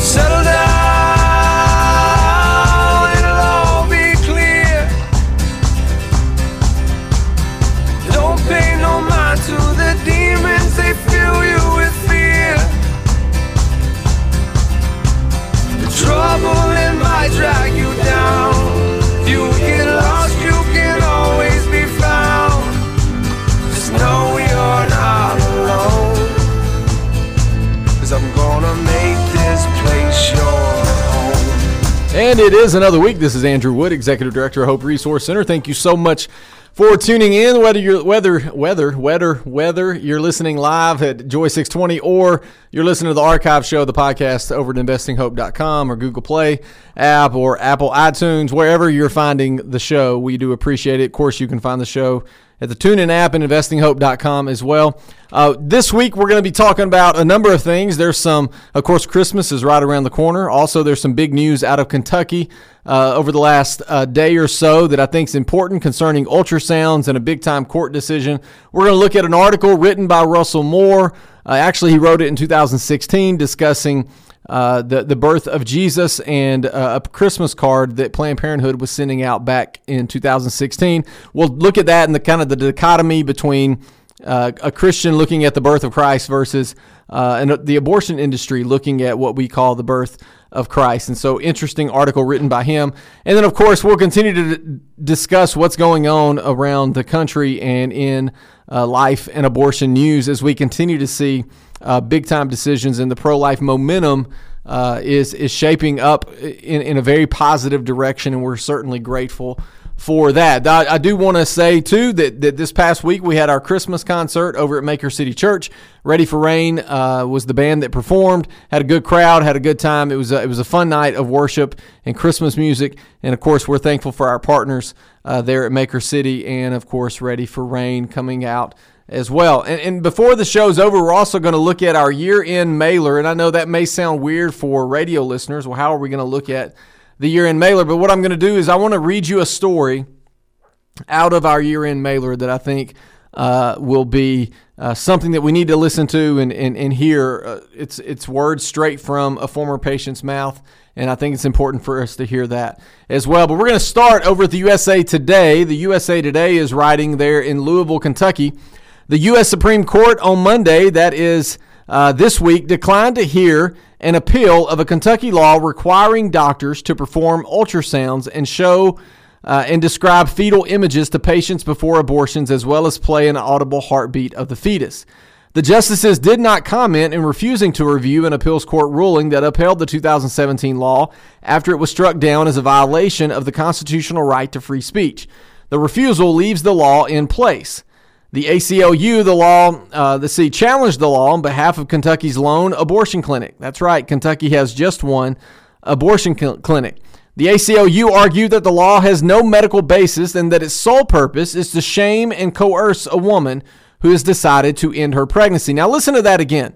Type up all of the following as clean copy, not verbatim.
Settle down, it'll all be clear. Don't pay no mind to the demons, they fill you with fear. The trouble it might drag you down. If you get lost, you can always be found. Just know you're not alone, 'cause I'm gonna make this place your home. And it is another week. This is Andrew Wood, Executive Director of Hope Resource Center. Thank you so much for tuning in, whether you're you're listening live at Joy 620 or you're listening to the archive show, the podcast over at investinghope.com or Google Play app or Apple iTunes, wherever you're finding the show. We do appreciate it. Of course, you can find the show at the TuneIn app and investinghope.com as well. This week, we're going to be talking about a number of things. There's some, of course, Christmas is right around the corner. Also, there's some big news out of Kentucky over the last day or so that I think is important concerning ultrasounds and a big-time court decision. We're going to look at an article written by Russell Moore. Actually, he wrote it in 2016 discussing the birth of Jesus and a Christmas card that Planned Parenthood was sending out back in 2016. We'll look at that and the dichotomy between a Christian looking at the birth of Christ versus the abortion industry looking at what we call the birth of Christ. And so, interesting article written by him. And then, of course, we'll continue to discuss what's going on around the country and in life and abortion news as we continue to see big-time decisions, and the pro-life momentum is shaping up in a very positive direction, and we're certainly grateful for that. I do want to say, too, that this past week we had our Christmas concert over at Maker City Church. Ready for Rain was the band that performed. Had a good crowd, had a good time. It was a fun night of worship and Christmas music. And, of course, we're thankful for our partners there at Maker City and, of course, Ready for Rain coming out as well. And before the show's over, we're also going to look at our year-end mailer. And I know that may sound weird for radio listeners. Well, how are we going to look at the year-end mailer? But what I'm going to do is I want to read you a story out of our year-end mailer that I think will be something that we need to listen to and hear. It's words straight from a former patient's mouth, and I think it's important for us to hear that as well. But we're going to start over at the USA Today. The USA Today is writing there in Louisville, Kentucky. The U.S. Supreme Court on Monday, that is this week, declined to hear an appeal of a Kentucky law requiring doctors to perform ultrasounds and show and describe fetal images to patients before abortions, as well as play an audible heartbeat of the fetus. The justices did not comment in refusing to review an appeals court ruling that upheld the 2017 law after it was struck down as a violation of the constitutional right to free speech. The refusal leaves the law in place. The ACLU, challenged the law on behalf of Kentucky's lone abortion clinic. That's right, Kentucky has just one abortion clinic. The ACLU argued that the law has no medical basis and that its sole purpose is to shame and coerce a woman who has decided to end her pregnancy. Now listen to that again.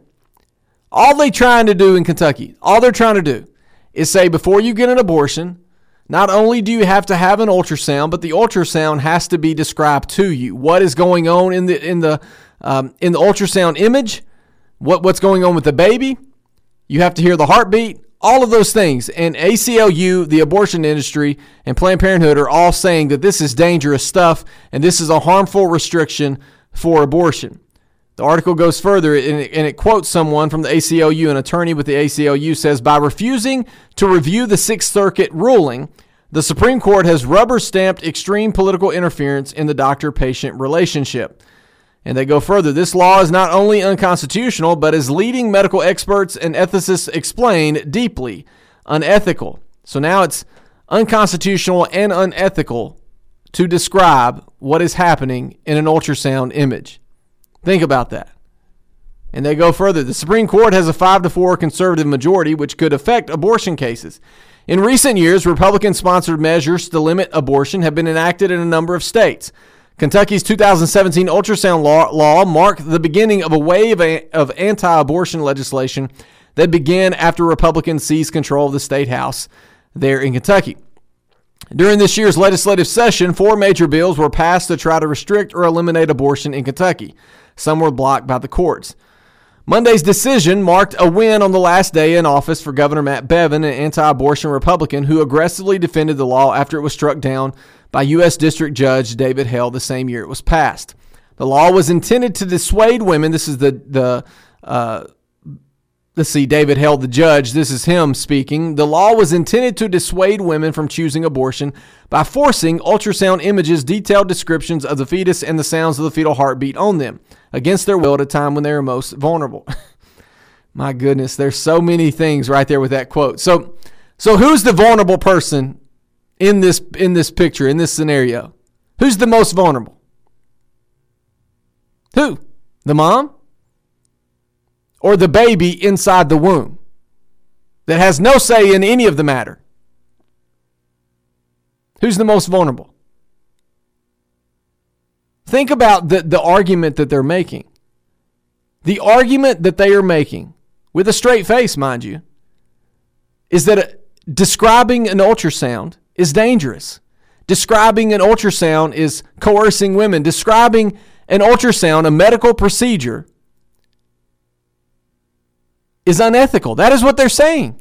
All they're trying to do in Kentucky, all they're trying to do is say before you get an abortion, not only do you have to have an ultrasound, but the ultrasound has to be described to you. What is going on in the ultrasound image? What's going on with the baby? You have to hear the heartbeat. All of those things. And ACLU, the abortion industry, and Planned Parenthood are all saying that this is dangerous stuff and this is a harmful restriction for abortion. The article goes further and it quotes someone from the ACLU. An attorney with the ACLU says, by refusing to review the Sixth Circuit ruling, the Supreme Court has rubber-stamped extreme political interference in the doctor-patient relationship. And they go further. This law is not only unconstitutional, but as leading medical experts and ethicists explain, deeply unethical. So now it's unconstitutional and unethical to describe what is happening in an ultrasound image. Think about that. And they go further. The Supreme Court has a 5-4 conservative majority, which could affect abortion cases. In recent years, Republican-sponsored measures to limit abortion have been enacted in a number of states. Kentucky's 2017 ultrasound law marked the beginning of a wave of anti-abortion legislation that began after Republicans seized control of the state house there in Kentucky. During this year's legislative session, 4 major bills were passed to try to restrict or eliminate abortion in Kentucky. Some were blocked by the courts. Monday's decision marked a win on the last day in office for Governor Matt Bevin, an anti-abortion Republican who aggressively defended the law after it was struck down by U.S. District Judge David Hale the same year it was passed. The law was intended to dissuade women. This is let's see, David Hale, the judge, this is him speaking. The law was intended to dissuade women from choosing abortion by forcing ultrasound images, detailed descriptions of the fetus, and the sounds of the fetal heartbeat on them against their will at a time when they are most vulnerable. My goodness, there's so many things right there with that quote. So who's the vulnerable person in this picture, in this scenario? Who's the most vulnerable? Who? The mom? Or the baby inside the womb that has no say in any of the matter? Who's the most vulnerable? Think about the argument that they're making. The argument that they are making, with a straight face, mind you, is that describing an ultrasound is dangerous. Describing an ultrasound is coercing women. Describing an ultrasound, a medical procedure, is unethical. That is what they're saying.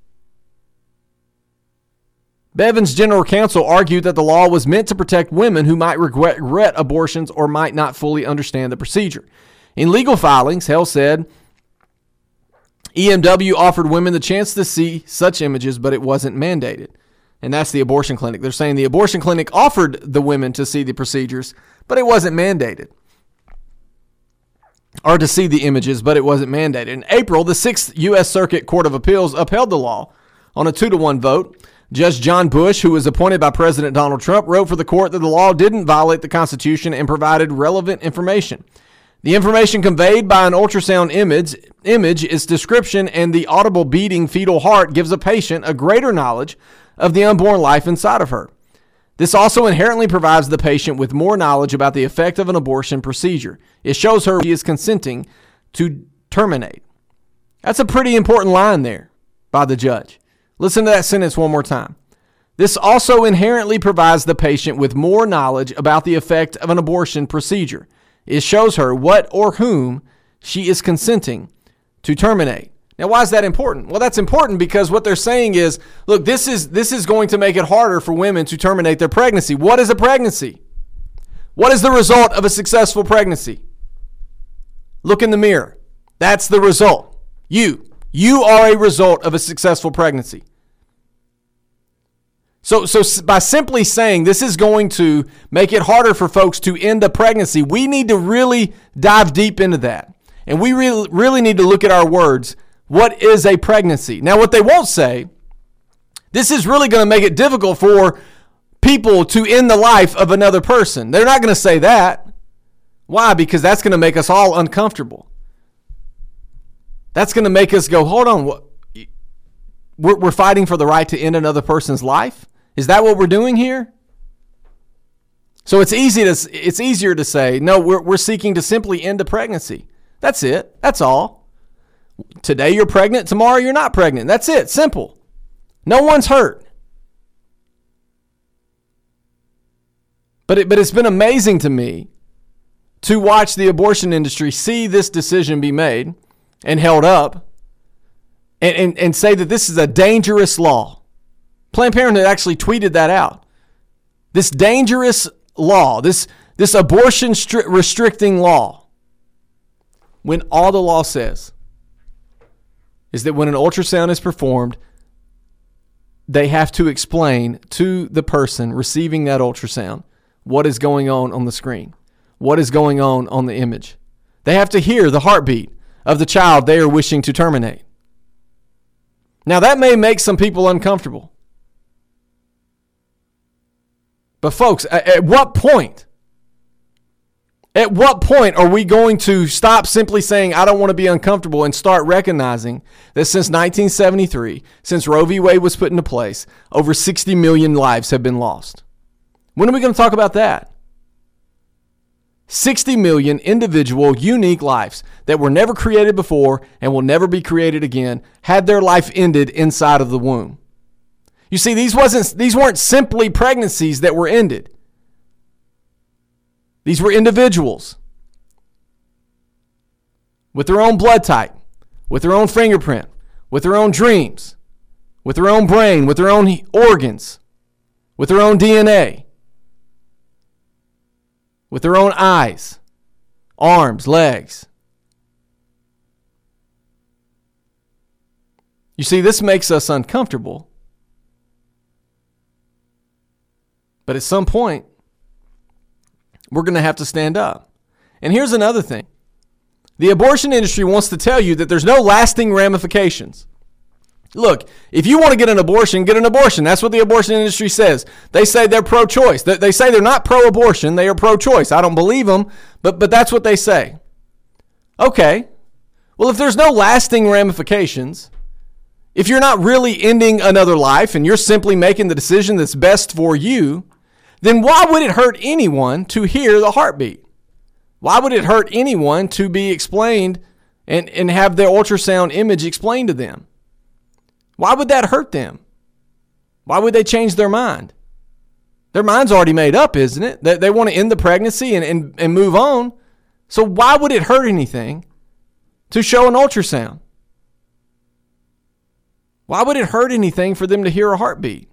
Bevin's general counsel argued that the law was meant to protect women who might regret abortions or might not fully understand the procedure. In legal filings, Hale said EMW offered women the chance to see such images, but it wasn't mandated. And that's the abortion clinic. They're saying the abortion clinic offered the women to see the procedures, but it wasn't mandated. Or to see the images, but it wasn't mandated. In April, the 6th U.S. Circuit Court of Appeals upheld the law on a 2-1 vote. Judge John Bush, who was appointed by President Donald Trump, wrote for the court that the law didn't violate the Constitution and provided relevant information. The information conveyed by an ultrasound image, its description, and the audible beating fetal heart gives a patient a greater knowledge of the unborn life inside of her. This also inherently provides the patient with more knowledge about the effect of an abortion procedure. It shows her she is consenting to terminate. That's a pretty important line there by the judge. Listen to that sentence one more time. This also inherently provides the patient with more knowledge about the effect of an abortion procedure. It shows her what or whom she is consenting to terminate. Now, why is that important? Well, that's important because what they're saying is, look, this is going to make it harder for women to terminate their pregnancy. What is a pregnancy? What is the result of a successful pregnancy? Look in the mirror. That's the result. You are a result of a successful pregnancy. So by simply saying this is going to make it harder for folks to end a pregnancy, we need to really dive deep into that. And we really need to look at our words. What is a pregnancy? Now, what they won't say, this is really going to make it difficult for people to end the life of another person. They're not going to say that. Why? Because that's going to make us all uncomfortable. That's going to make us go, hold on, we're fighting for the right to end another person's life? Is that what we're doing here? So it's easier to say, no, we're seeking to simply end a pregnancy. That's it. That's all. Today you're pregnant, tomorrow you're not pregnant. That's it. Simple. No one's hurt. But it's been amazing to me to watch the abortion industry see this decision be made and held up and say that this is a dangerous law. Planned Parenthood actually tweeted that out. This dangerous law, this abortion restricting law, when all the law says is that when an ultrasound is performed, they have to explain to the person receiving that ultrasound what is going on the screen, what is going on the image. They have to hear the heartbeat of the child they are wishing to terminate. Now, that may make some people uncomfortable. But folks, at what point are we going to stop simply saying, I don't want to be uncomfortable, and start recognizing that since 1973, since Roe v. Wade was put into place, over 60 million lives have been lost? When are we going to talk about that? 60 million individual, unique lives that were never created before and will never be created again had their life ended inside of the womb. You see, these weren't simply pregnancies that were ended. These were individuals. with their own blood type, with their own fingerprint, with their own dreams, with their own brain, with their own organs, with their own DNA, with their own eyes, arms, legs. You see, this makes us uncomfortable. But at some point, we're going to have to stand up. And here's another thing. The abortion industry wants to tell you that there's no lasting ramifications. Look, if you want to get an abortion, get an abortion. That's what the abortion industry says. They say they're pro-choice. They say they're not pro-abortion. They are pro-choice. I don't believe them, but that's what they say. Okay. Well, if there's no lasting ramifications, if you're not really ending another life and you're simply making the decision that's best for you, then why would it hurt anyone to hear the heartbeat? Why would it hurt anyone to be explained and have their ultrasound image explained to them? Why would that hurt them? Why would they change their mind? Their mind's already made up, isn't it? They want to end the pregnancy and move on. So why would it hurt anything to show an ultrasound? Why would it hurt anything for them to hear a heartbeat?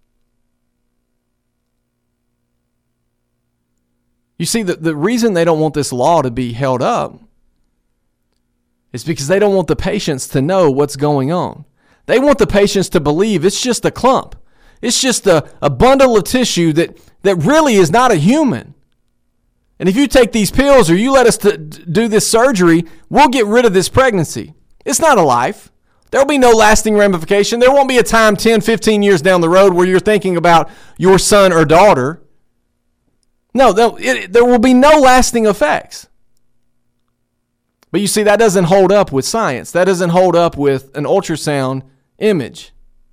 You see, the reason they don't want this law to be held up is because they don't want the patients to know what's going on. They want the patients to believe it's just a clump. It's just a bundle of tissue that really is not a human. And if you take these pills or you let us do this surgery, we'll get rid of this pregnancy. It's not a life. There will be no lasting ramification. There won't be a time 10, 15 years down the road where you're thinking about your son or daughter. No, there will be no lasting effects. But you see, that doesn't hold up with science. That doesn't hold up with an ultrasound image.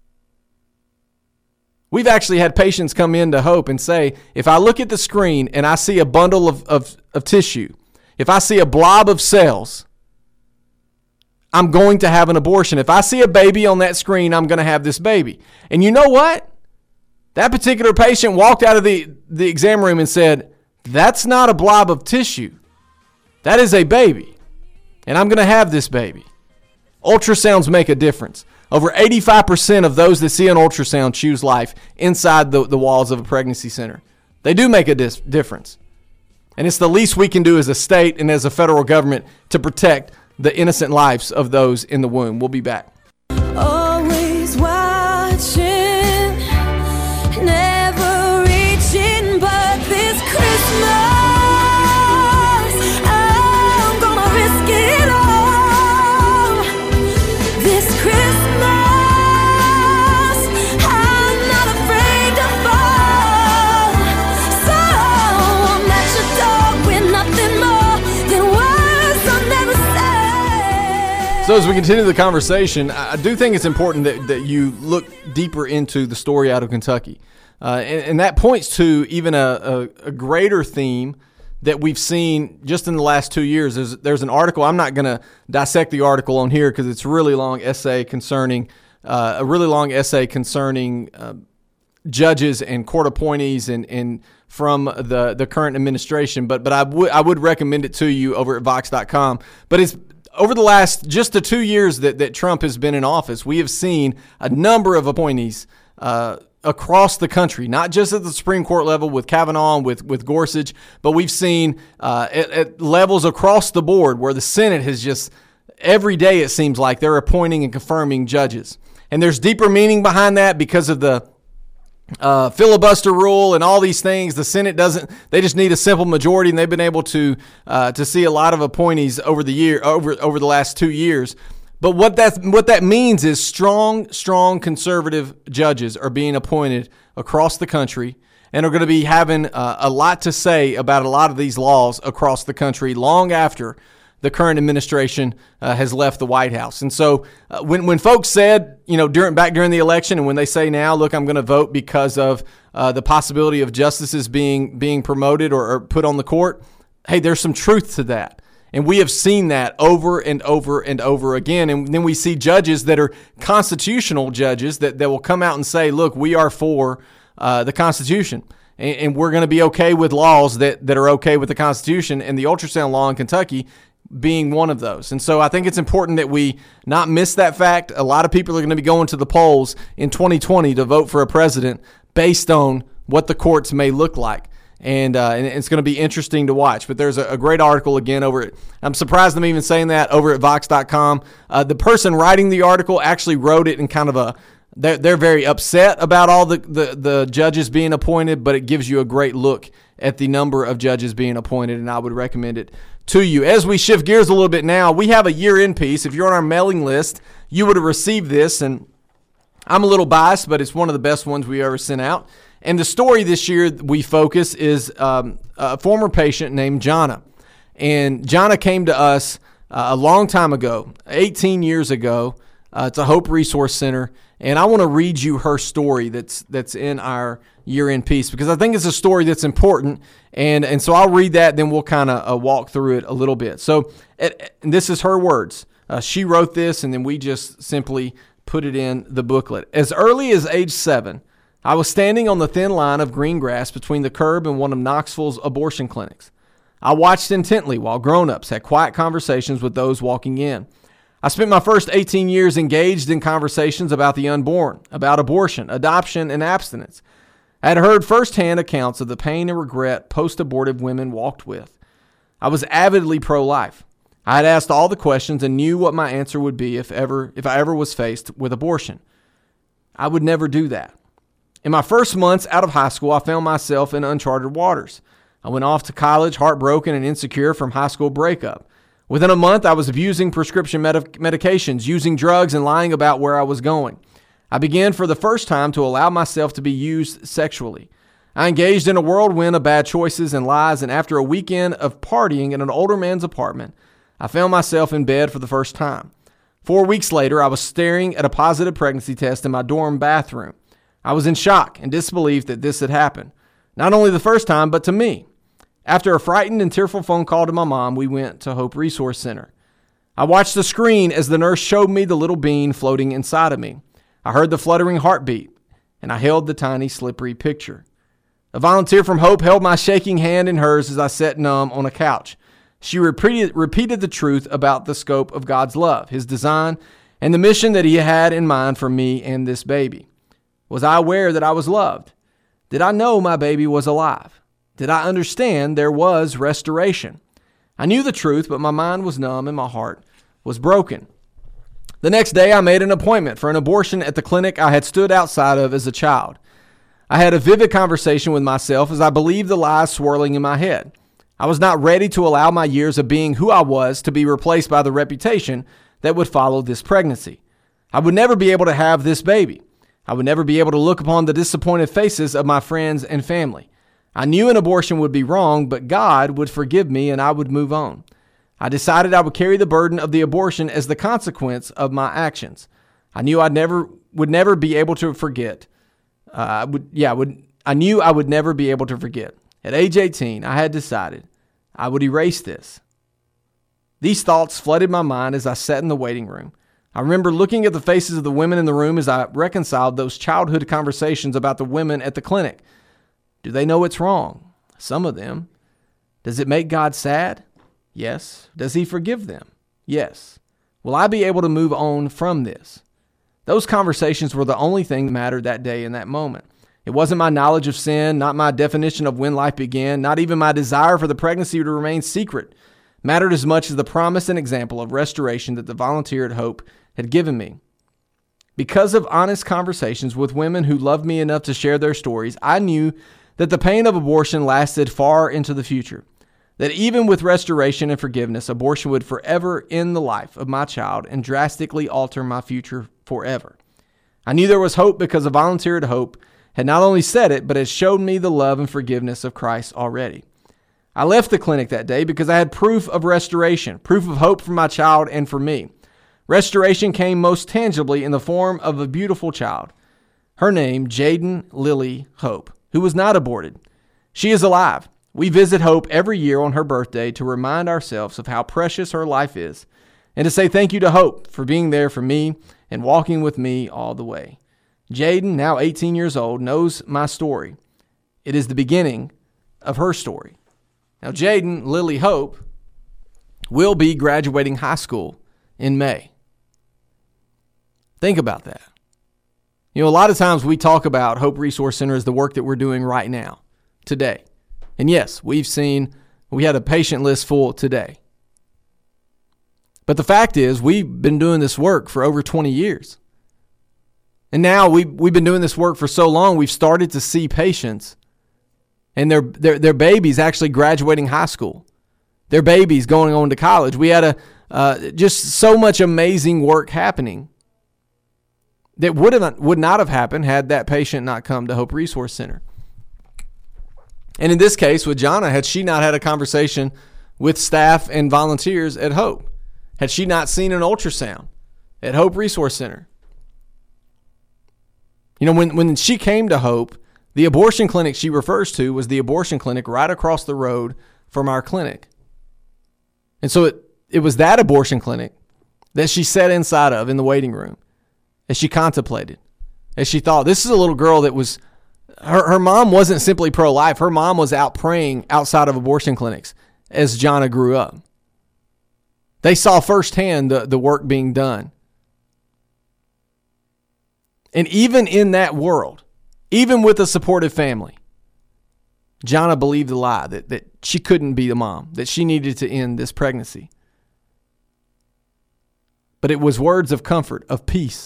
We've actually had patients come into Hope and say, if I look at the screen and I see a bundle of tissue, if I see a blob of cells, I'm going to have an abortion. If I see a baby on that screen, I'm going to have this baby. And you know what? That particular patient walked out of the exam room and said, that's not a blob of tissue. That is a baby. And I'm going to have this baby. Ultrasounds make a difference. Over 85% of those that see an ultrasound choose life inside the walls of a pregnancy center. They do make a difference. And it's the least we can do as a state and as a federal government to protect the innocent lives of those in the womb. We'll be back. Always watching, never reaching, but this Christmas I'm gonna risk it all. This Christmas I'm not afraid to fall. So I'm at your door with nothing more than words I'll never say. So as we continue the conversation, I do think it's important that you look deeper into the story out of Kentucky. And that points to even a greater theme that we've seen just in the last 2 years. There's an article. I'm not going to dissect the article on here because it's a really long essay concerning judges and court appointees and from the current administration. But I would recommend it to you over at Vox.com. But it's over the last just the 2 years that Trump has been in office, we have seen a number of appointees across the country, not just at the Supreme Court level with Kavanaugh and with Gorsuch, but we've seen at levels across the board where the Senate has just, every day it seems like they're appointing and confirming judges. And there's deeper meaning behind that because of the filibuster rule and all these things. The Senate they just need a simple majority, and they've been able to see a lot of appointees over the last 2 years. But what that means is strong conservative judges are being appointed across the country and are going to be having a lot to say about a lot of these laws across the country long after the current administration has left the White House. And so when folks said, back during the election, and when they say now, look, I'm going to vote because of the possibility of justices being promoted or put on the court, hey, there's some truth to that. And we have seen that over and over and over again. And then we see judges that are constitutional judges that will come out and say, look, we are for the Constitution. And we're going to be okay with laws that are okay with the Constitution. And the ultrasound law in Kentucky being one of those. And so I think it's important that we not miss that fact. A lot of people are going to be going to the polls in 2020 to vote for a president based on what the courts may look like. And it's going to be interesting to watch. But there's a great article again over it. I'm surprised I'm even saying that over at Vox.com. The person writing the article actually wrote it in kind of they're very upset about all the judges being appointed, but it gives you a great look at the number of judges being appointed, and I would recommend it to you. As we shift gears a little bit now, we have a year-end piece. If you're on our mailing list, you would have received this, and I'm a little biased, but it's one of the best ones we ever sent out. And the story this year we focus is a former patient named Jonna. And Jonna came to us a long time ago, 18 years ago. It's a Hope Resource Center. And I want to read you her story that's in our year-end piece because I think it's a story that's important. And so I'll read that, then we'll kind of walk through it a little bit. So and this is her words. She wrote this, and then we just simply put it in the booklet. As early as age 7, I was standing on the thin line of green grass between the curb and one of Knoxville's abortion clinics. I watched intently while grown-ups had quiet conversations with those walking in. I spent my first 18 years engaged in conversations about the unborn, about abortion, adoption, and abstinence. I had heard firsthand accounts of the pain and regret post-abortive women walked with. I was avidly pro-life. I had asked all the questions and knew what my answer would be if I ever was faced with abortion. I would never do that. In my first months out of high school, I found myself in uncharted waters. I went off to college heartbroken and insecure from high school breakup. Within a month, I was abusing prescription medications, using drugs, and lying about where I was going. I began for the first time to allow myself to be used sexually. I engaged in a whirlwind of bad choices and lies, and after a weekend of partying in an older man's apartment, I found myself in bed for the first time. 4 weeks later, I was staring at a positive pregnancy test in my dorm bathroom. I was in shock and disbelief that this had happened. Not only the first time, but to me. After a frightened and tearful phone call to my mom, we went to Hope Resource Center. I watched the screen as the nurse showed me the little being floating inside of me. I heard the fluttering heartbeat, and I held the tiny, slippery picture. A volunteer from Hope held my shaking hand in hers as I sat numb on a couch. She repeated the truth about the scope of God's love, His design, and the mission that He had in mind for me and this baby. Was I aware that I was loved? Did I know my baby was alive? Did I understand there was restoration? I knew the truth, but my mind was numb and my heart was broken. The next day, I made an appointment for an abortion at the clinic I had stood outside of as a child. I had a vivid conversation with myself as I believed the lies swirling in my head. I was not ready to allow my years of being who I was to be replaced by the reputation that would follow this pregnancy. I would never be able to have this baby. I would never be able to look upon the disappointed faces of my friends and family. I knew an abortion would be wrong, but God would forgive me and I would move on. I decided I would carry the burden of the abortion as the consequence of my actions. I knew I would never be able to forget. I knew I would never be able to forget. At age 18, I had decided I would erase this. These thoughts flooded my mind as I sat in the waiting room. I remember looking at the faces of the women in the room as I reconciled those childhood conversations about the women at the clinic. Do they know it's wrong? Some of them. Does it make God sad? Yes. Does He forgive them? Yes. Will I be able to move on from this? Those conversations were the only thing that mattered that day in that moment. It wasn't my knowledge of sin, not my definition of when life began, not even my desire for the pregnancy to remain secret. Mattered as much as the promise and example of restoration that the volunteer at Hope had given me. Because of honest conversations with women who loved me enough to share their stories, I knew that the pain of abortion lasted far into the future. That even with restoration and forgiveness, abortion would forever end the life of my child and drastically alter my future forever. I knew there was hope because a volunteer at Hope had not only said it, but had showed me the love and forgiveness of Christ already. I left the clinic that day because I had proof of restoration, proof of hope for my child and for me. Restoration came most tangibly in the form of a beautiful child. Her name, Jaden Lily Hope, who was not aborted. She is alive. We visit Hope every year on her birthday to remind ourselves of how precious her life is and to say thank you to Hope for being there for me and walking with me all the way. Jaden, now 18 years old, knows my story. It is the beginning of her story. Now, Jaden Lily Hope will be graduating high school in May. Think about that. A lot of times we talk about Hope Resource Center as the work that we're doing right now, today. And yes, we had a patient list full today. But the fact is, we've been doing this work for over 20 years. And now we've been doing this work for so long, we've started to see patients and their babies actually graduating high school. Their babies going on to college. We had just so much amazing work happening that would not have happened had that patient not come to Hope Resource Center. And in this case, with Jonna, had she not had a conversation with staff and volunteers at Hope, had she not seen an ultrasound at Hope Resource Center, when she came to Hope, the abortion clinic she refers to was the abortion clinic right across the road from our clinic. And so it was that abortion clinic that she sat inside of in the waiting room as she contemplated, as she thought, this is a little girl that was, her mom wasn't simply pro-life. Her mom was out praying outside of abortion clinics as Jonna grew up. They saw firsthand the work being done. And even in that world, even with a supportive family, Jonna believed the lie that she couldn't be the mom, that she needed to end this pregnancy. But it was words of comfort, of peace,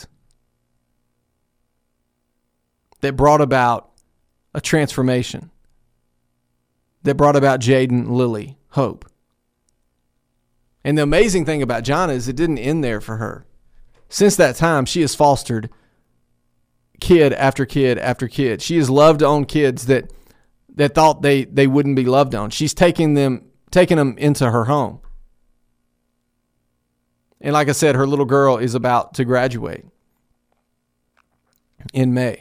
that brought about a transformation, that brought about Jaden, Lily, hope. And the amazing thing about Jonna is it didn't end there for her. Since that time, she has fostered kid after kid after kid. She has loved on kids that thought they wouldn't be loved on. She's taking them into her home. And like I said, her little girl is about to graduate in May.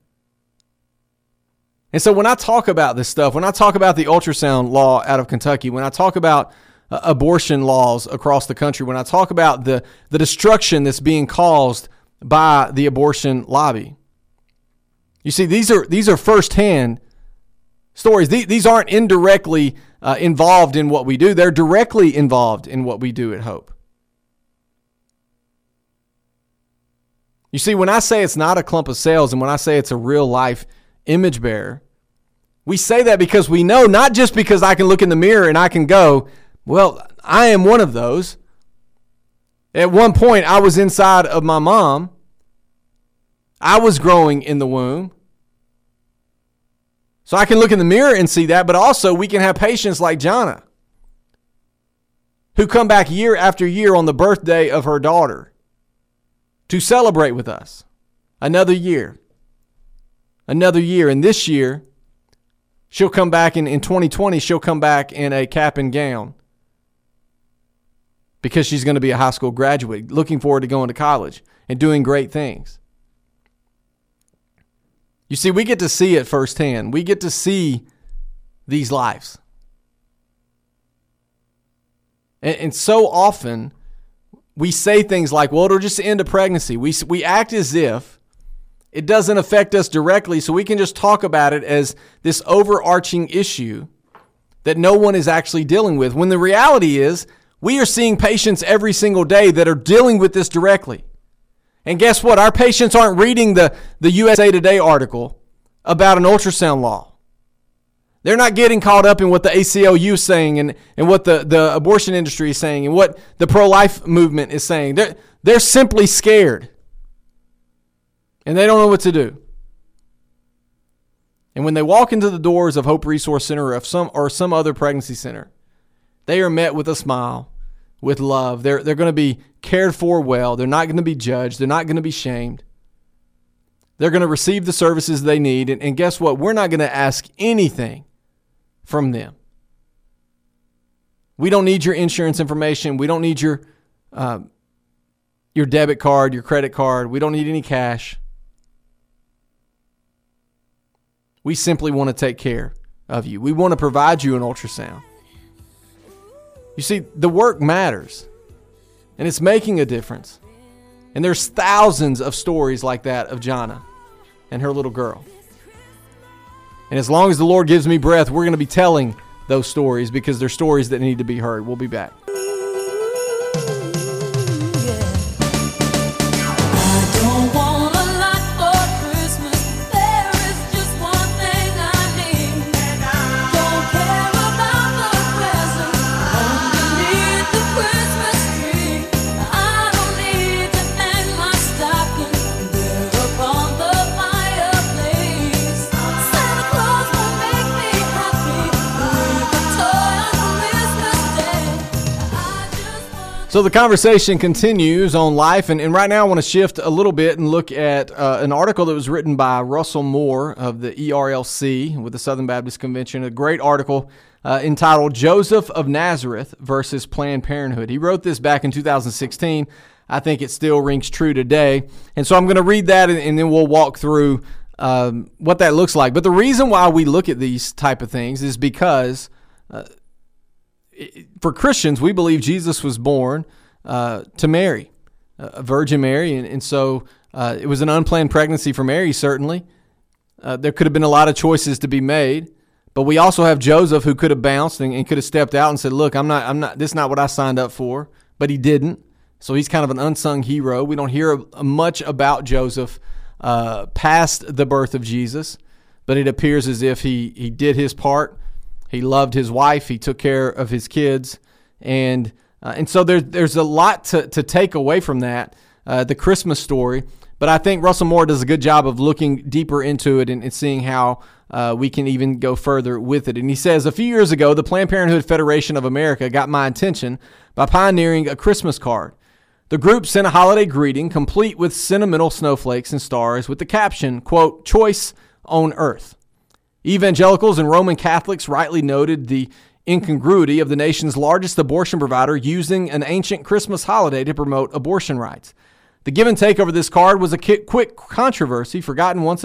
And so when I talk about this stuff, when I talk about the ultrasound law out of Kentucky, when I talk about abortion laws across the country, when I talk about the destruction that's being caused by the abortion lobby, you see, these are firsthand stories. These aren't indirectly involved in what we do. They're directly involved in what we do at Hope. You see, when I say it's not a clump of cells and when I say it's a real life image bearer, we say that because we know, not just because I can look in the mirror and I can go, well, I am one of those. At one point, I was inside of my mom. I was growing in the womb. So I can look in the mirror and see that, but also we can have patients like Jonna who come back year after year on the birthday of her daughter to celebrate with us. Another year. And this year, she'll come back in 2020, she'll come back in a cap and gown because she's going to be a high school graduate, looking forward to going to college and doing great things. You see, we get to see it firsthand. We get to see these lives. And so often, we say things like, well, it'll just end a pregnancy. We act as if it doesn't affect us directly, so we can just talk about it as this overarching issue that no one is actually dealing with. When the reality is, we are seeing patients every single day that are dealing with this directly. And guess what? Our patients aren't reading the USA Today article about an ultrasound law. They're not getting caught up in what the ACLU is saying and what the abortion industry is saying and what the pro-life movement is saying. They're simply scared. And they don't know what to do. And when they walk into the doors of Hope Resource Center or some other pregnancy center, they are met with a smile, with love. They're going to be cared for well. They're not going to be judged. They're not going to be shamed. They're going to receive the services they need. And guess what? We're not going to ask anything from them. We don't need your insurance information. We don't need your debit card, your credit card. We don't need any cash. We simply want to take care of you. We want to provide you an ultrasound. You see, the work matters, and it's making a difference. And there's thousands of stories like that of Jonna and her little girl. And as long as the Lord gives me breath, we're going to be telling those stories because they're stories that need to be heard. We'll be back. So the conversation continues on life, and right now I want to shift a little bit and look at an article that was written by Russell Moore of the ERLC with the Southern Baptist Convention, a great article entitled Joseph of Nazareth versus Planned Parenthood. He wrote this back in 2016. I think it still rings true today. And so I'm going to read that, and then we'll walk through what that looks like. But the reason why we look at these type of things is because for Christians, we believe Jesus was born to Mary, a Virgin Mary, and so it was an unplanned pregnancy for Mary, certainly. There could have been a lot of choices to be made, but we also have Joseph who could have bounced and could have stepped out and said, look, this is not what I signed up for, but he didn't. So he's kind of an unsung hero. We don't hear much about Joseph past the birth of Jesus, but it appears as if he did his part. He loved his wife. He took care of his kids, and so there's a lot to take away from that, the Christmas story. But I think Russell Moore does a good job of looking deeper into it and seeing how we can even go further with it. And he says, a few years ago, the Planned Parenthood Federation of America got my attention by pioneering a Christmas card. The group sent a holiday greeting complete with sentimental snowflakes and stars with the caption, quote, "Choice on Earth." Evangelicals and Roman Catholics rightly noted the incongruity of the nation's largest abortion provider using an ancient Christmas holiday to promote abortion rights. The give and take over this card was a quick controversy, forgotten once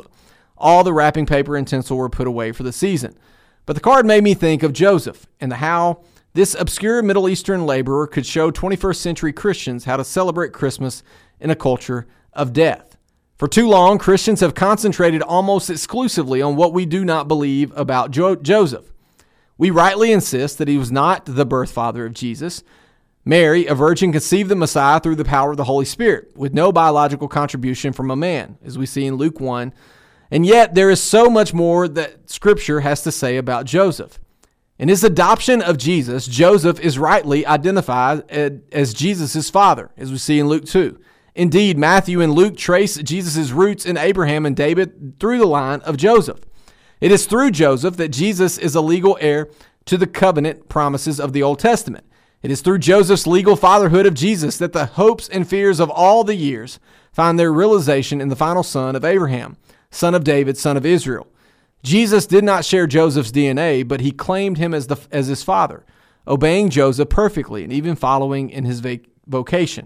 all the wrapping paper and tinsel were put away for the season. But the card made me think of Joseph and how this obscure Middle Eastern laborer could show 21st century Christians how to celebrate Christmas in a culture of death. For too long, Christians have concentrated almost exclusively on what we do not believe about Joseph. We rightly insist that he was not the birth father of Jesus. Mary, a virgin, conceived the Messiah through the power of the Holy Spirit, with no biological contribution from a man, as we see in Luke 1. And yet, there is so much more that Scripture has to say about Joseph. In his adoption of Jesus, Joseph is rightly identified as Jesus' father, as we see in Luke 2. Indeed, Matthew and Luke trace Jesus' roots in Abraham and David through the line of Joseph. It is through Joseph that Jesus is a legal heir to the covenant promises of the Old Testament. It is through Joseph's legal fatherhood of Jesus that the hopes and fears of all the years find their realization in the final son of Abraham, son of David, son of Israel. Jesus did not share Joseph's DNA, but he claimed him as his father, obeying Joseph perfectly and even following in his vocation.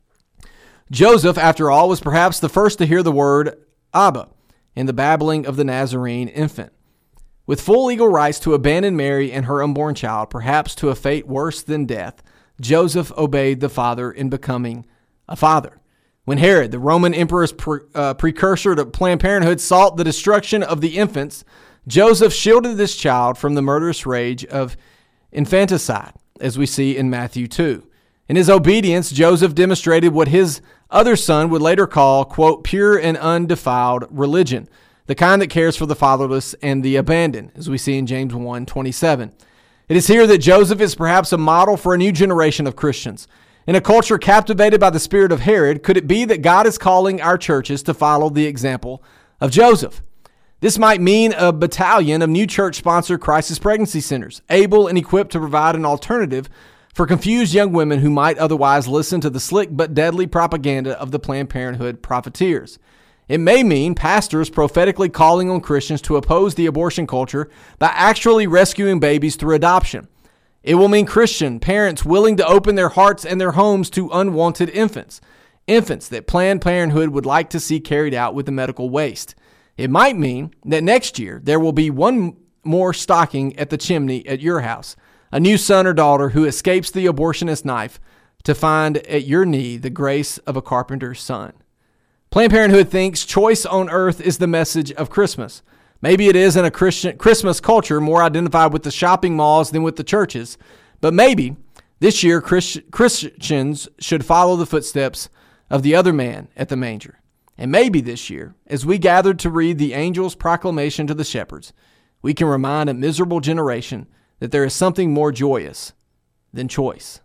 Joseph, after all, was perhaps the first to hear the word Abba in the babbling of the Nazarene infant. With full legal rights to abandon Mary and her unborn child, perhaps to a fate worse than death, Joseph obeyed the Father in becoming a father. When Herod, the Roman emperor's precursor to Planned Parenthood, sought the destruction of the infants, Joseph shielded this child from the murderous rage of infanticide, as we see in Matthew 2. In his obedience, Joseph demonstrated what his other son would later call, quote, pure and undefiled religion, the kind that cares for the fatherless and the abandoned, as we see in James 1:27. It is here that Joseph is perhaps a model for a new generation of Christians. In a culture captivated by the spirit of Herod, could it be that God is calling our churches to follow the example of Joseph? This might mean a battalion of new church-sponsored crisis pregnancy centers, able and equipped to provide an alternative for confused young women who might otherwise listen to the slick but deadly propaganda of the Planned Parenthood profiteers. It may mean pastors prophetically calling on Christians to oppose the abortion culture by actually rescuing babies through adoption. It will mean Christian parents willing to open their hearts and their homes to unwanted infants that Planned Parenthood would like to see carried out with the medical waste. It might mean that next year there will be one more stocking at the chimney at your house, a new son or daughter who escapes the abortionist knife to find at your knee the grace of a carpenter's son. Planned Parenthood thinks choice on earth is the message of Christmas. Maybe it is in a Christian Christmas culture more identified with the shopping malls than with the churches. But maybe this year Christians should follow the footsteps of the other man at the manger. And maybe this year, as we gathered to read the angel's proclamation to the shepherds, we can remind a miserable generation that there is something more joyous than choice.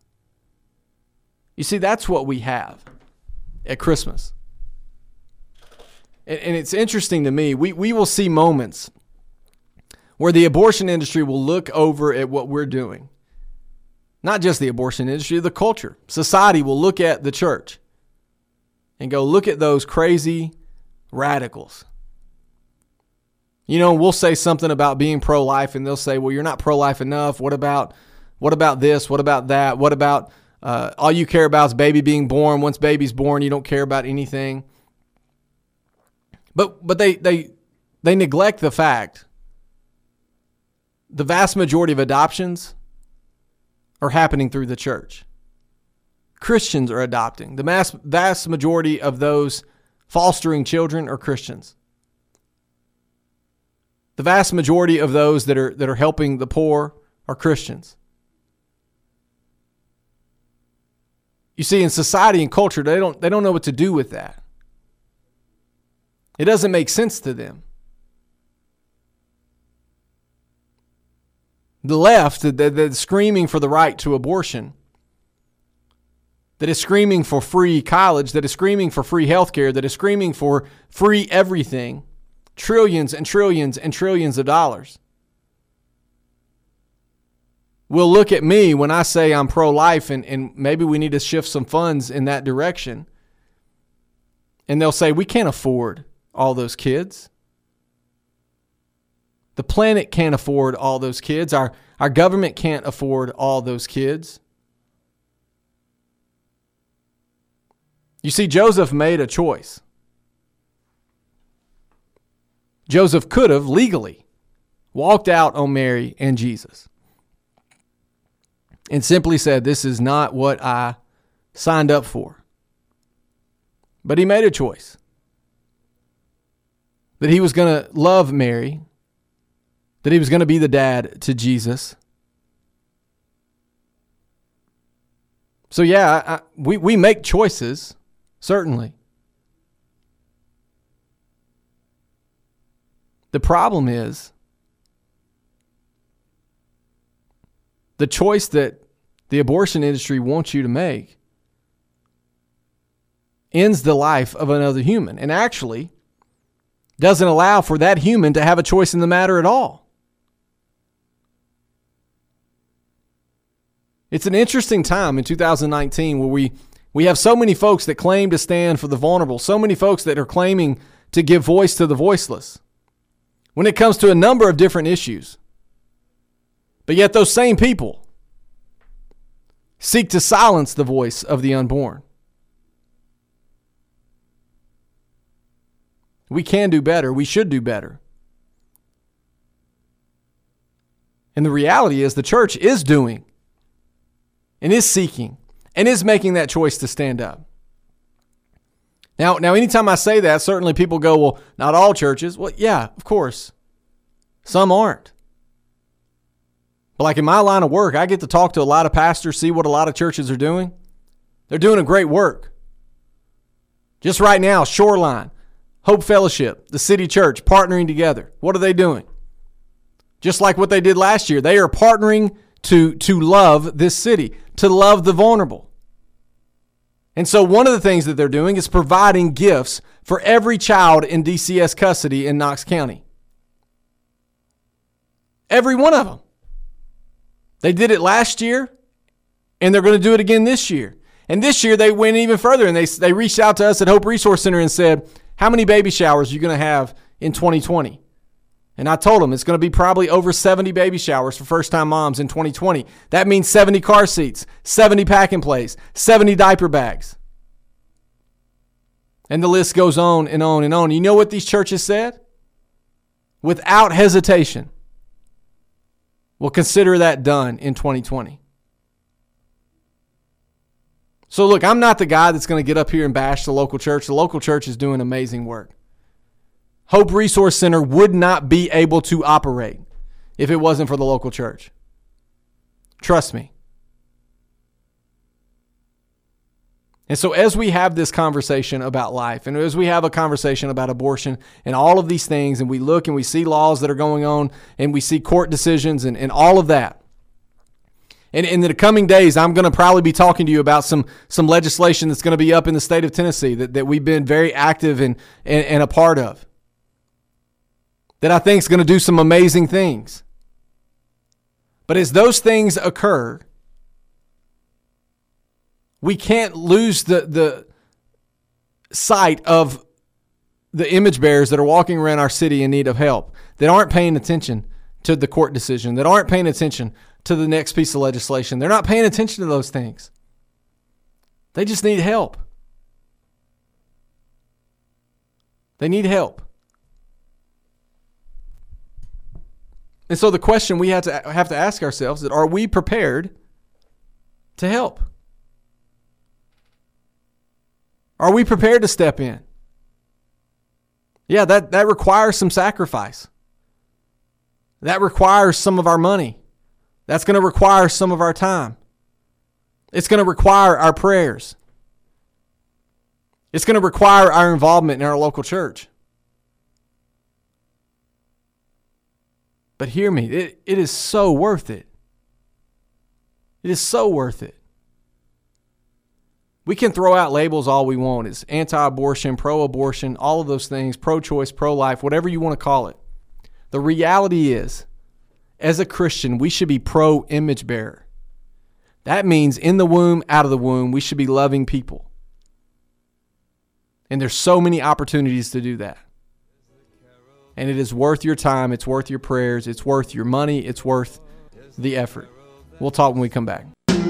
You see, that's what we have at Christmas. And it's interesting to me, we will see moments where the abortion industry will look over at what we're doing. Not just the abortion industry, the culture. Society will look at the church and go, look at those crazy radicals. You know, we'll say something about being pro-life and they'll say, well, you're not pro-life enough. What about this? What about that? What about all you care about is baby being born? Once baby's born, you don't care about anything. But they neglect the fact the vast majority of adoptions are happening through the church. Christians are adopting. The vast majority of those fostering children are Christians. The vast majority of those that are helping the poor are Christians. You see, in society and culture, they don't know what to do with that. It doesn't make sense to them. The left, that's screaming for the right to abortion, that is screaming for free college, that is screaming for free healthcare, that is screaming for free everything, trillions and trillions and trillions of dollars, will look at me when I say I'm pro-life and maybe we need to shift some funds in that direction. And they'll say, we can't afford all those kids. The planet can't afford all those kids. Our government can't afford all those kids. You see, Joseph made a choice. Joseph could have legally walked out on Mary and Jesus and simply said, this is not what I signed up for. But he made a choice that he was going to love Mary, that he was going to be the dad to Jesus. So yeah, we make choices, certainly. The problem is the choice that the abortion industry wants you to make ends the life of another human and actually doesn't allow for that human to have a choice in the matter at all. It's an interesting time in 2019 where we have so many folks that claim to stand for the vulnerable, so many folks that are claiming to give voice to the voiceless when it comes to a number of different issues. But yet those same people seek to silence the voice of the unborn. We can do better. We should do better. And the reality is the church is doing and is seeking and is making that choice to stand up. Now, anytime I say that, certainly people go, well, not all churches. Well, yeah, of course. Some aren't. But like in my line of work, I get to talk to a lot of pastors, see what a lot of churches are doing. They're doing a great work. Just right now, Shoreline, Hope Fellowship, the City Church, partnering together. What are they doing? Just like what they did last year. They are partnering to love this city, to love the vulnerable. And so one of the things that they're doing is providing gifts for every child in DCS custody in Knox County. Every one of them. They did it last year, and they're going to do it again this year. And this year they went even further, and they reached out to us at Hope Resource Center and said, how many baby showers are you going to have in 2020? And I told them it's going to be probably over 70 baby showers for first-time moms in 2020. That means 70 car seats, 70 pack-and plays, 70 diaper bags. And the list goes on and on and on. You know what these churches said? Without hesitation, we'll consider that done in 2020. So look, I'm not the guy that's going to get up here and bash the local church. The local church is doing amazing work. Hope Resource Center would not be able to operate if it wasn't for the local church. Trust me. And so as we have this conversation about life, and as we have a conversation about abortion and all of these things, and we look and we see laws that are going on, and we see court decisions and all of that, and in the coming days, I'm going to probably be talking to you about some legislation that's going to be up in the state of Tennessee that we've been very active and a part of, that I think is going to do some amazing things. But as those things occur, We can't lose the sight of the image bearers that are walking around our city in need of help, that aren't paying attention to the court decision, that aren't paying attention to the next piece of legislation. They're not paying attention to those things. They just need help. They need help. And so the question we have to ask ourselves is, are we prepared to help? Are we prepared to step in? Yeah, that requires some sacrifice. That requires some of our money. That's going to require some of our time. It's going to require our prayers. It's going to require our involvement in our local church. But hear me, it is so worth it. It is so worth it. We can throw out labels all we want. It's anti-abortion, pro-abortion, all of those things, pro-choice, pro-life, whatever you want to call it. The reality is, as a Christian, we should be pro-image bearer. That means in the womb, out of the womb, we should be loving people. And there's so many opportunities to do that. And it is worth your time. It's worth your prayers. It's worth your money. It's worth the effort. We'll talk when we come back.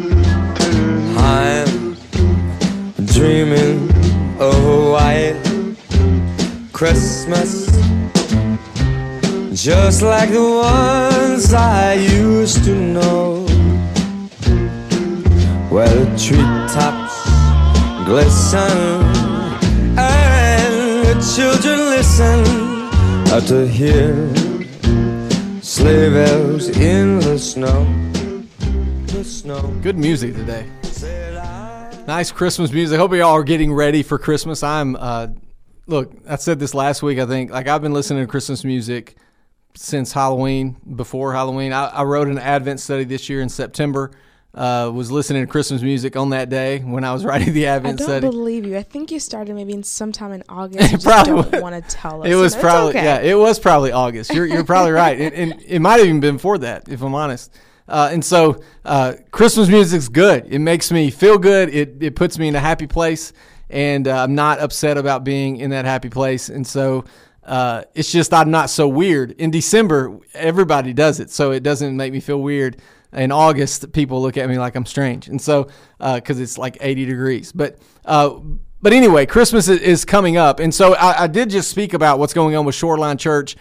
I'm dreaming of a white Christmas, just like the ones I used to know, where the treetops glisten and the children listen to hear sleigh bells in the snow. Good music today. Nice Christmas music. I hope y'all are getting ready for Christmas. Look, I said this last week, I think. I've been listening to Christmas music since Halloween, before Halloween. I wrote an Advent study this year in September. Was listening to Christmas music on that day when I was writing the Advent study. I don't believe you. I think you started maybe sometime in August. You just don't want to tell us. It was probably, yeah, it was probably August. You're probably right. And it might have even been before that, if I'm honest. And so Christmas music's good. It makes me feel good. It puts me in a happy place, and I'm not upset about being in that happy place. And so it's just I'm not so weird. In December, everybody does it, so it doesn't make me feel weird. In August, people look at me like I'm strange, and so because it's like 80 degrees. But anyway, Christmas is coming up, and so I did just speak about what's going on with Shoreline Church,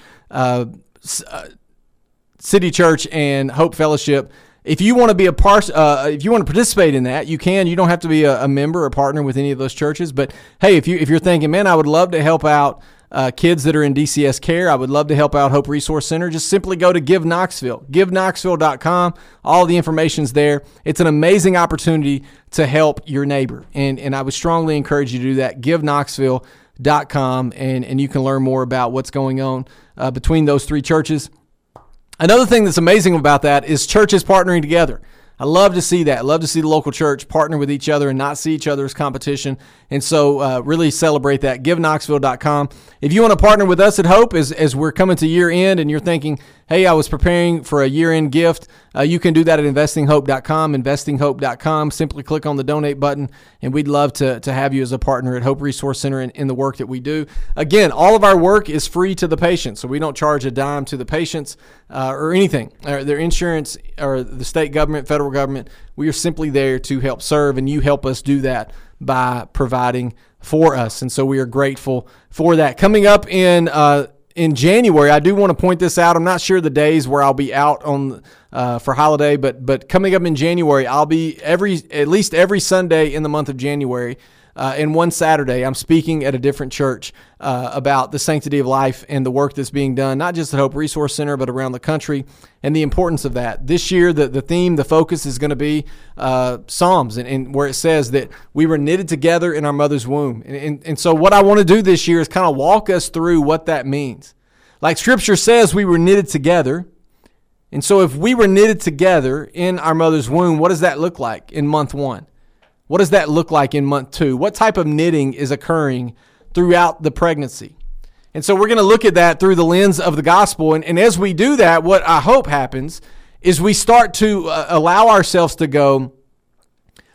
City Church, and Hope Fellowship. If you want to be if you want to participate in that, you can. You don't have to be a member or partner with any of those churches. But hey, if you're thinking, man, I would love to help out kids that are in DCS care, I would love to help out Hope Resource Center, just simply go to Give Knoxville, giveknoxville.com. All the information's there. It's an amazing opportunity to help your neighbor, and I would strongly encourage you to do that. giveknoxville.com, and you can learn more about what's going on between those three churches. Another thing that's amazing about that is churches partnering together. I love to see that. I love to see the local church partner with each other and not see each other as competition. And so really celebrate that. GiveKnoxville.com. If you want to partner with us at Hope as we're coming to year end and you're thinking, hey, I was preparing for a year-end gift, you can do that at investinghope.com, investinghope.com. Simply click on the donate button, and we'd love to have you as a partner at Hope Resource Center in the work that we do. Again, all of our work is free to the patient, so we don't charge a dime to the patients or anything, or their insurance or the state government, federal government. We are simply there to help serve, and you help us do that by providing for us, and so we are grateful for that. Coming up in January, I do want to point this out. I'm not sure the days where I'll be out on for holiday, but coming up in January, I'll be at least every Sunday in the month of January. And one Saturday, I'm speaking at a different church about the sanctity of life and the work that's being done, not just at Hope Resource Center, but around the country, and the importance of that. This year, the theme, the focus is going to be Psalms, and where it says that we were knitted together in our mother's womb. And so what I want to do this year is kind of walk us through what that means. Like Scripture says, we were knitted together. And so if we were knitted together in our mother's womb, what does that look like in month 1? What does that look like in month 2? What type of knitting is occurring throughout the pregnancy? And so we're going to look at that through the lens of the gospel. And as we do that, what I hope happens is we start to allow ourselves to go,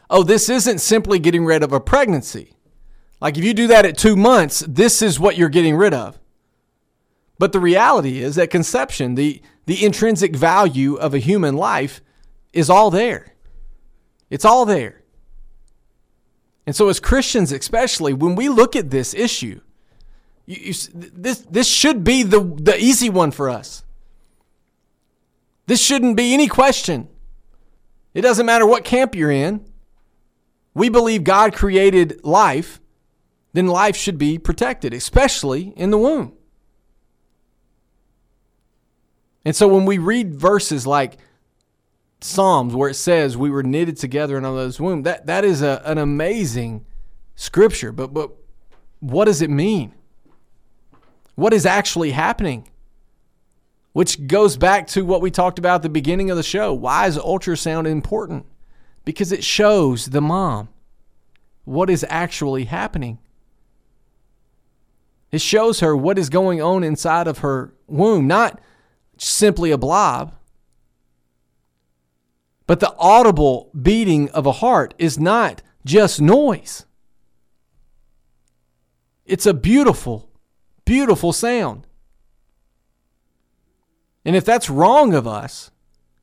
oh, this isn't simply getting rid of a pregnancy. Like if you do that at 2 months, this is what you're getting rid of. But the reality is at conception, the intrinsic value of a human life is all there. It's all there. And so as Christians especially, when we look at this issue, this should be the easy one for us. This shouldn't be any question. It doesn't matter what camp you're in. We believe God created life, then life should be protected, especially in the womb. And so when we read verses like Psalms where it says we were knitted together in our mother's womb, that is an amazing scripture. But what does it mean? What is actually happening? Which goes back to what we talked about at the beginning of the show. Why is ultrasound important? Because it shows the mom what is actually happening. It shows her what is going on inside of her womb, not simply a blob. But the audible beating of a heart is not just noise. It's a beautiful, beautiful sound. And if that's wrong of us,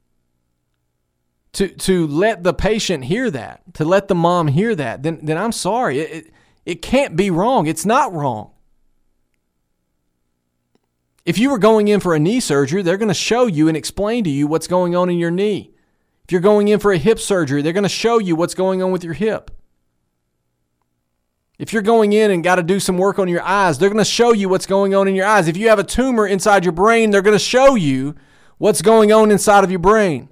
to let the patient hear that, to let the mom hear that, then I'm sorry. It can't be wrong. It's not wrong. If you were going in for a knee surgery, they're going to show you and explain to you what's going on in your knee. If you're going in for a hip surgery, they're going to show you what's going on with your hip. If you're going in and got to do some work on your eyes, they're going to show you what's going on in your eyes. If you have a tumor inside your brain, they're going to show you what's going on inside of your brain.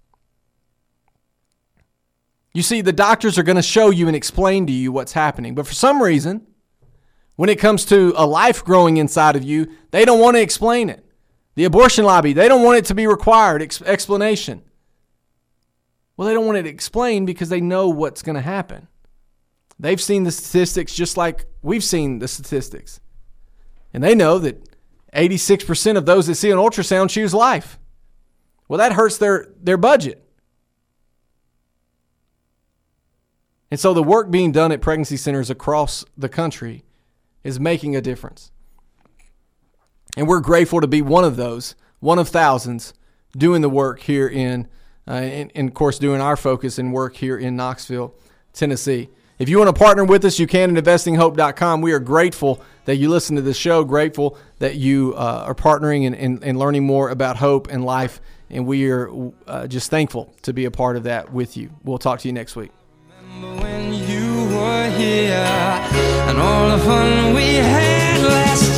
You see, the doctors are going to show you and explain to you what's happening. But for some reason, when it comes to a life growing inside of you, they don't want to explain it. The abortion lobby, they don't want it to be required explanation. Well, they don't want it explained because they know what's going to happen. They've seen the statistics just like we've seen the statistics. And they know that 86% of those that see an ultrasound choose life. Well, that hurts their budget. And so the work being done at pregnancy centers across the country is making a difference. And we're grateful to be one of those, one of thousands, doing the work here and of course, doing our focus and work here in Knoxville, Tennessee. If you want to partner with us, you can at investinghope.com. We are grateful that you listen to the show, grateful that you are partnering and learning more about hope and life, and we are just thankful to be a part of that with you. We'll talk to you next week. Remember when you were here and all the fun we had last